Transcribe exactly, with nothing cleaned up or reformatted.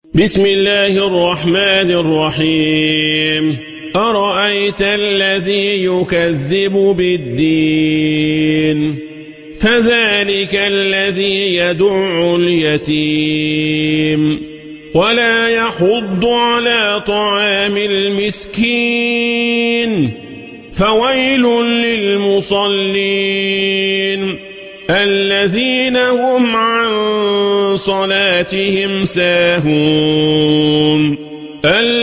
بسم الله الرحمن الرحيم أرأيت الذي يكذب بالدين فذلك الذي يدع اليتيم ولا يحض على طعام المسكين فويل للمصلين الذين هم عن صلاتهم ساهون